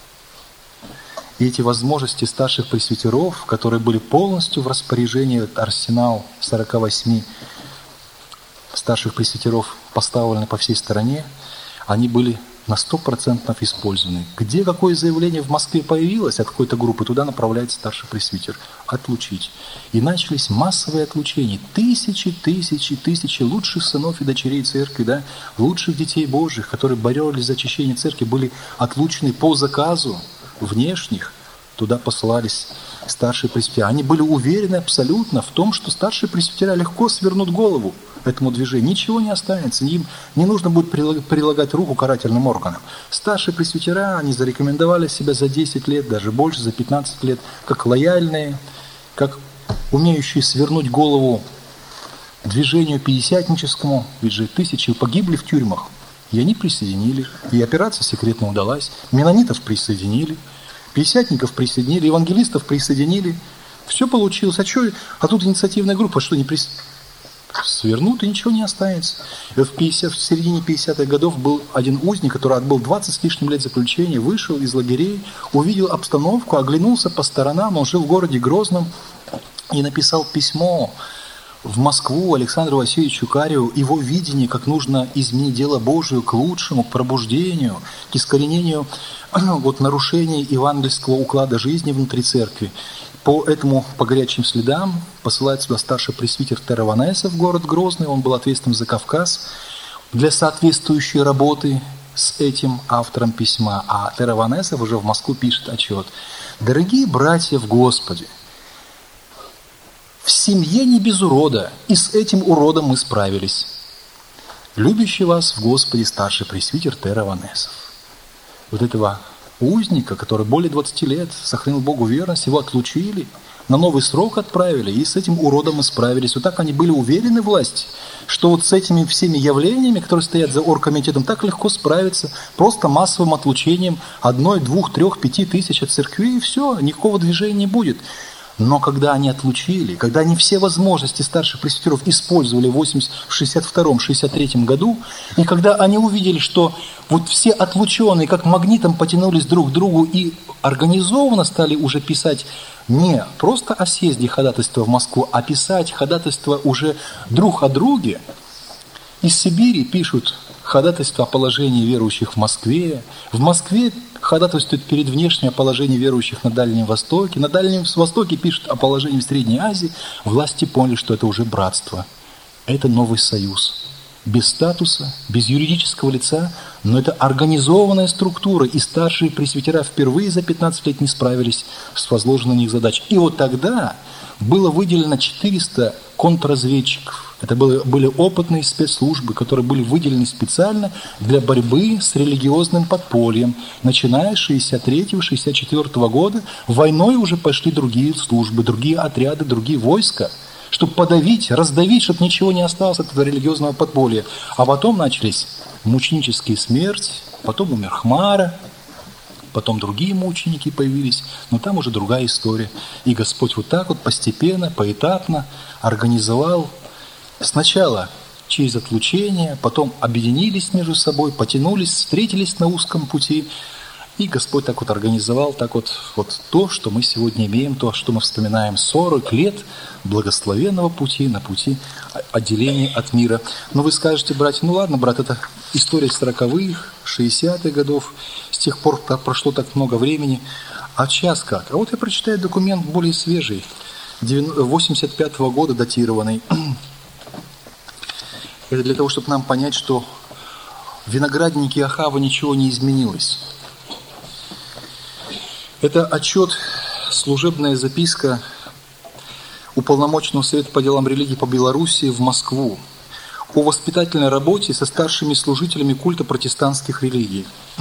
И эти возможности старших пресвитеров, которые были полностью в распоряжении, этот арсенал сорока восьми старших пресвитеров, поставлены по всей стране, они были на сто процентов использованы. Где какое заявление в Москве появилось от какой-то группы, туда направляется старший пресвитер. Отлучить. И начались массовые отлучения. Тысячи, тысячи, тысячи лучших сынов и дочерей церкви, да, лучших детей Божьих, которые боролись за очищение церкви, были отлучены по заказу внешних. Туда посылались старшие пресвитера. Они были уверены абсолютно в том, что старшие пресвитера легко свернут голову этому движению. Ничего не останется. Им не нужно будет прилагать руку карательным органам. Старшие пресвитера, они зарекомендовали себя за десять лет, даже больше, за пятнадцать лет, как лояльные, как умеющие свернуть голову движению пятидесятническому. Ведь же тысячи погибли в тюрьмах. И они присоединили. И операция секретно удалась. Менонитов присоединили. Пятидесятников присоединили. Евангелистов присоединили. Все получилось. А, что? А тут инициативная группа, что не присоединили? Свернут, и ничего не останется. И вот в, пятидесятых, в середине пятидесятых годов был один узник, который отбыл двадцать с лишним лет заключения, вышел из лагерей, увидел обстановку, оглянулся по сторонам, он жил в городе Грозном и написал письмо в Москву Александру Васильевичу Карию его видение, как нужно изменить дело Божие к лучшему, к пробуждению, к искоренению вот, нарушений евангельского уклада жизни внутри церкви. По этому, по горячим следам, посылает сюда старший пресвитер Тер Аванесов в город Грозный, он был ответственным за Кавказ, для соответствующей работы с этим автором письма. А Тер Аванесов уже в Москву пишет отчет. «Дорогие братья в Господе, в семье не без урода, и с этим уродом мы справились. Любящий вас в Господе старший пресвитер Тер Аванесов». Вот этого узника, который более двадцати лет сохранил Богу верность, его отлучили, на новый срок отправили, и с этим уродом мы справились. Вот так они были уверены, власти, что вот с этими всеми явлениями, которые стоят за оргкомитетом, так легко справиться просто массовым отлучением одной, двух, трех, пяти тысяч от церкви, и все, никакого движения не будет. Но когда они отлучили, когда они все возможности старших пресвитеров использовали в шестьдесят втором — шестьдесят третьем году, и когда они увидели, что вот все отлученные как магнитом потянулись друг к другу и организованно стали уже писать не просто о съезде ходатайства в Москву, а писать ходатайство уже друг о друге, из Сибири пишут ходатайство о положении верующих в Москве, в Москве ходатайствует перед внешним о положении верующих на Дальнем Востоке, на Дальнем Востоке пишут о положении в Средней Азии, власти поняли, что это уже братство, это новый союз. Без статуса, без юридического лица, но это организованная структура, и старшие пресвитера впервые за пятнадцать лет не справились с возложенной на них задачей. И вот тогда было выделено четыреста контрразведчиков. Это были, были опытные спецслужбы, которые были выделены специально для борьбы с религиозным подпольем. Начиная с шестьдесят третьего — шестьдесят четвёртого года войной уже пошли другие службы, другие отряды, другие войска, чтобы подавить, раздавить, чтобы ничего не осталось от этого религиозного подполья. А потом начались мученические смерти, потом умер Хмара, потом другие мученики появились, но там уже другая история. И Господь вот так вот постепенно, поэтапно организовал сначала через отлучение, потом объединились между собой, потянулись, встретились на узком пути. И Господь так вот организовал, так вот, вот то, что мы сегодня имеем, то, что мы вспоминаем, сорок лет благословенного пути, на пути отделения от мира. Но вы скажете, братья, ну ладно, брат, это история сороковых, шестидесятых годов, с тех пор так, прошло так много времени. А сейчас как? А вот я прочитаю документ более свежий, восемьдесят пятого года датированный. Это для того, чтобы нам понять, что в винограднике Ахава ничего не изменилось. Это отчет, служебная записка Уполномоченного Совета по делам религии по Белоруссии в Москву о воспитательной работе со старшими служителями культа протестантских религий.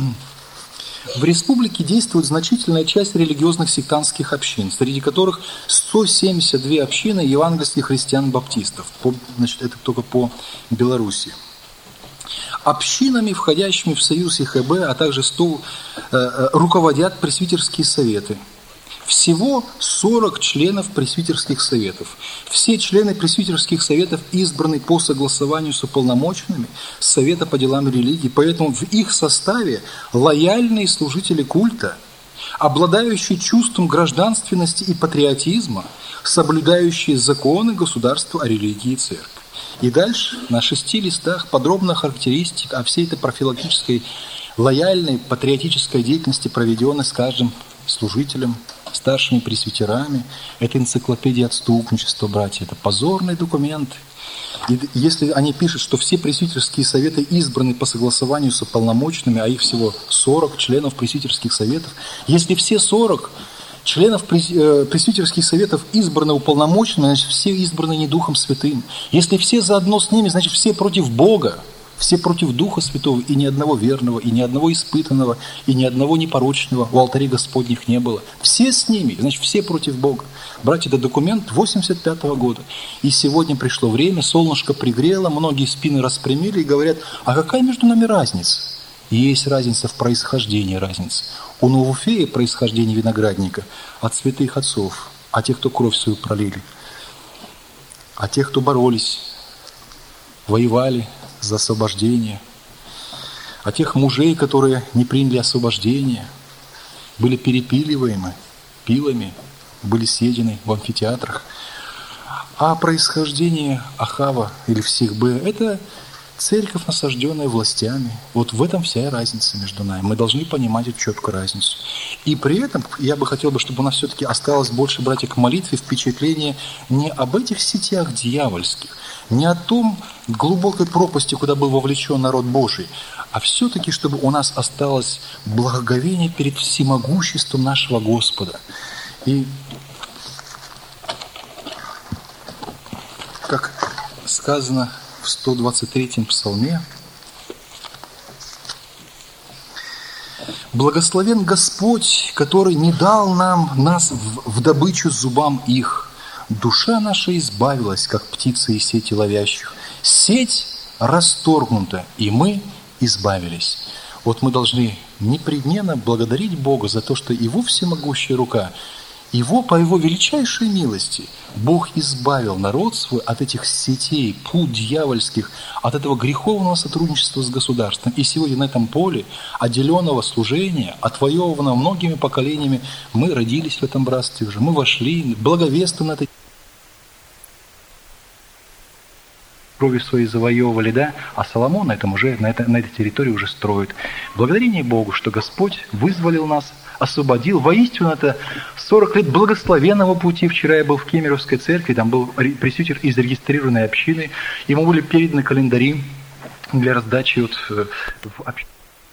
В республике действует значительная часть религиозных сектантских общин, среди которых сто семьдесят две общины евангельских христиан-баптистов. Значит, это только по Белоруссии. Общинами, входящими в союз И Х Б, а также сто, э, руководят пресвитерские советы. Всего сорок членов пресвитерских советов. Все члены пресвитерских советов избраны по согласованию с уполномоченными Совета по делам религии, поэтому в их составе лояльные служители культа, обладающие чувством гражданственности и патриотизма, соблюдающие законы государства о религии и церкви. И дальше на шести листах подробная характеристика о всей этой профилактической, лояльной, патриотической деятельности, проведенной с каждым служителем, старшими пресвитерами. Это энциклопедия отступничества, братья, это позорный документ. И если они пишут, что все пресвитерские советы избраны по согласованию с уполномоченными, а их всего сорок членов пресвитерских советов, если все сорок членов пресвитерских советов избраны уполномоченными, значит, все избраны не Духом Святым. Если все заодно с ними, значит, все против Бога, все против Духа Святого, и ни одного верного, и ни одного испытанного, и ни одного непорочного у алтарей Господних не было. Все с ними, значит, все против Бога. Братья, это документ восемьдесят пятого года. И сегодня пришло время, солнышко пригрело, многие спины распрямили и говорят, а какая между нами разница? И есть разница в происхождении, разница. У Новофея происхождение виноградника от святых отцов, а тех, кто кровь свою пролили, а тех, кто боролись, воевали за освобождение, а тех мужей, которые не приняли освобождение, были перепиливаемы пилами, были съедены в амфитеатрах. А происхождение Ахава или всех Б – это церковь, насажденная властями. Вот в этом вся разница между нами. Мы должны понимать эту четкую разницу. И при этом я бы хотел, чтобы у нас все-таки осталось больше, братья, к молитве впечатление не об этих сетях дьявольских, не о том глубокой пропасти, куда был вовлечен народ Божий, а все-таки, чтобы у нас осталось благоговение перед всемогуществом нашего Господа. И как сказано в сто двадцать третьем псалме: «Благословен Господь, который не дал нам нас в, в добычу зубам их. Душа наша избавилась, как птицы из сети ловящих. Сеть расторгнута, и мы избавились». Вот мы должны непременно благодарить Бога за то, что Его всемогущая рука, Его, по Его величайшей милости, Бог избавил народ свой от этих сетей, пут дьявольских, от этого греховного сотрудничества с государством. И сегодня на этом поле отделенного служения, отвоеванного многими поколениями, мы родились в этом братстве уже, мы вошли, благовественно этой кровью своей завоевывали, да, а Соломон на этом уже, на, это, на этой территории уже строит. Благодарение Богу, что Господь вызволил нас, освободил. Воистину, это сорок лет благословенного пути. Вчера я был в Кемеровской церкви, там был пресвитер из зарегистрированной общины. Ему были переданы календари для раздачи вот в общине.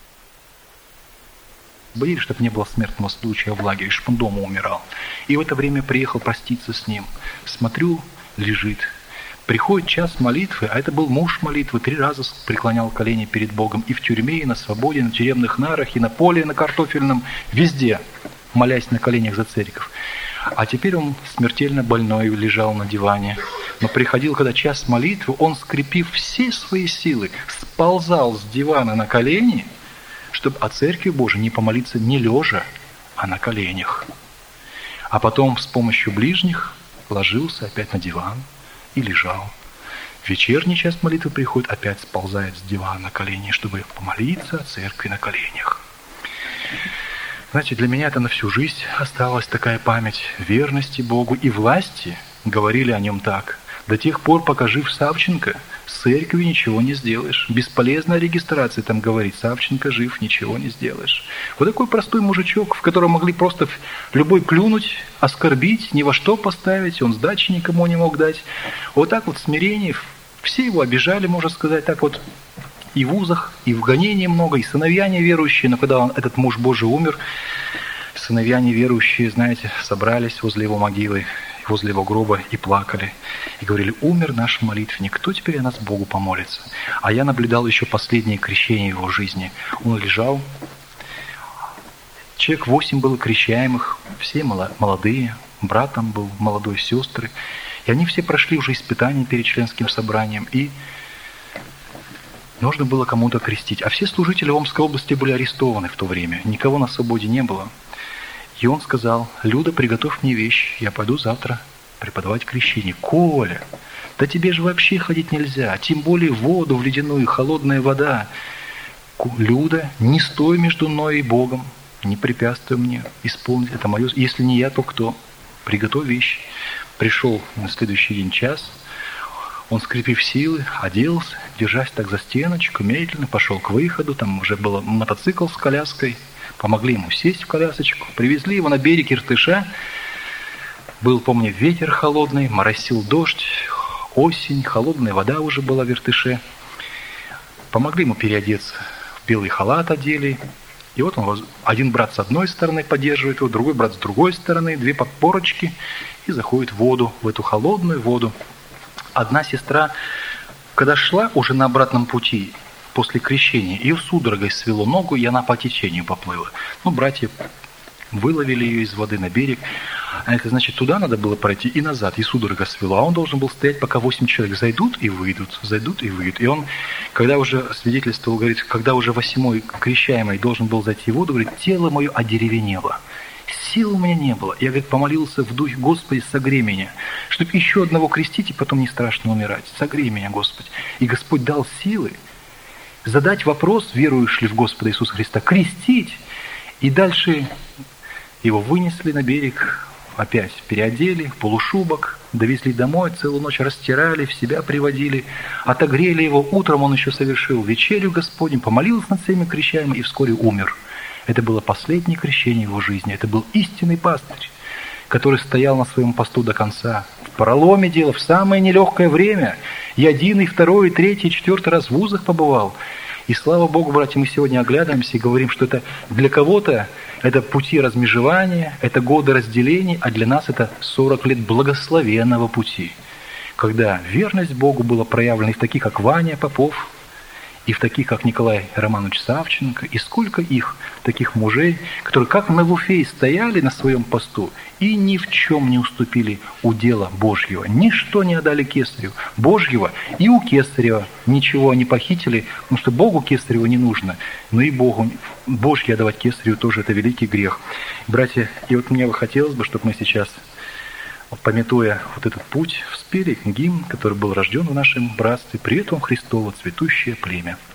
Боялись, чтобы не было смертного случая в лагере, чтобы он дома умирал. И в это время приехал проститься с ним. Смотрю, лежит. Приходит час молитвы, а это был муж молитвы, три раза преклонял колени перед Богом и в тюрьме, и на свободе, и на тюремных нарах, и на поле, и на картофельном, везде, молясь на коленях за церковь. А теперь он смертельно больной лежал на диване. Но приходил, когда час молитвы, он, скрепив все свои силы, сползал с дивана на колени, чтобы о Церкви Божией не помолиться не лежа, а на коленях. А потом с помощью ближних ложился опять на диван и лежал. В вечерний час молитвы приходит, опять сползает с дивана на колени, чтобы помолиться о церкви на коленях. Знаете, для меня это на всю жизнь осталась такая память верности Богу и власти. Говорили о нем так: до тех пор, пока жив Савченко, с церковью ничего не сделаешь. Бесполезная регистрация, там говорит, Савченко жив, ничего не сделаешь. Вот такой простой мужичок, в котором могли просто любой клюнуть, оскорбить, ни во что поставить, он сдачи никому не мог дать. Вот так вот смирение, все его обижали, можно сказать, так вот и в вузах, и в гонении много, и сыновья неверующие, но когда он, этот муж Божий умер, сыновья неверующие, знаете, собрались возле его могилы, возле его гроба и плакали. И говорили: умер наш молитвенник, кто теперь о нас Богу помолится? А я наблюдал еще последнее крещение его жизни. Он лежал, человек восемь было крещаемых, все молодые, брат там был, молодой, сестры. И они все прошли уже испытания перед членским собранием, и нужно было кому-то крестить. А все служители Омской области были арестованы в то время, никого на свободе не было. И он сказал: Люда, приготовь мне вещи, я пойду завтра преподавать крещение. Коля, да тебе же вообще ходить нельзя, тем более в воду, в ледяную, холодная вода. Люда, не стой между мной и Богом, не препятствуй мне исполнить это мое. Если не я, то кто? Приготовь вещи. Пришел на следующий день час, он, скрепив силы, оделся, держась так за стеночку, медленно пошел к выходу, там уже был мотоцикл с коляской. Помогли ему сесть в колясочку, привезли его на берег Иртыша. Был, помню, ветер холодный, моросил дождь, осень, холодная вода уже была в Иртыше. Помогли ему переодеться, в белый халат одели. И вот он, один брат с одной стороны поддерживает его, другой брат с другой стороны, две подпорочки, и заходит в воду, в эту холодную воду. Одна сестра, когда шла уже на обратном пути, после крещения, ее судорогой свело ногу, и она по течению поплыла. Ну, братья выловили ее из воды на берег. А это значит, туда надо было пройти и назад, и судорога свело. А он должен был стоять, пока восемь человек зайдут и выйдут, зайдут и выйдут. И он, когда уже свидетельствовал, говорит, когда уже восьмой крещаемый должен был зайти в воду, говорит: тело мое одеревенело. Сил у меня не было. Я, говорит, помолился в духе: Господи, согрей меня, чтобы еще одного крестить, и потом не страшно умирать. Согрей меня, Господь. И Господь дал силы задать вопрос: веруешь ли в Господа Иисуса Христа, крестить. И дальше его вынесли на берег, опять переодели в полушубок, довезли домой, целую ночь растирали, в себя приводили, отогрели его. Утром он еще совершил вечерю Господню, помолился над всеми крещаемыми и вскоре умер. Это было последнее крещение его жизни. Это был истинный пастырь, который стоял на своем посту до конца. В проломе дела, в самое нелегкое время. И один, и второй, и третий, и четвертый раз в вузах побывал. И слава Богу, братья, мы сегодня оглядываемся и говорим, что это для кого-то это пути размежевания, это годы разделений, а для нас это сорок лет благословенного пути, когда верность Богу была проявлена и в таких, как Ваня Попов, и в таких, как Николай Романович Савченко, и сколько их, таких мужей, которые как на Вуфее стояли на своем посту и ни в чем не уступили у дела Божьего, ничто не отдали Кесарю Божьего, и у Кесарева ничего не похитили, потому что Богу Кесарева не нужно, но и Богу Божье отдавать Кесарю тоже это великий грех. Братья, и вот мне бы хотелось бы, чтобы мы сейчас, памятуя вот этот путь, вспели гимн, который был рожден в нашем братстве, «Привет вам, Христово, цветущее племя».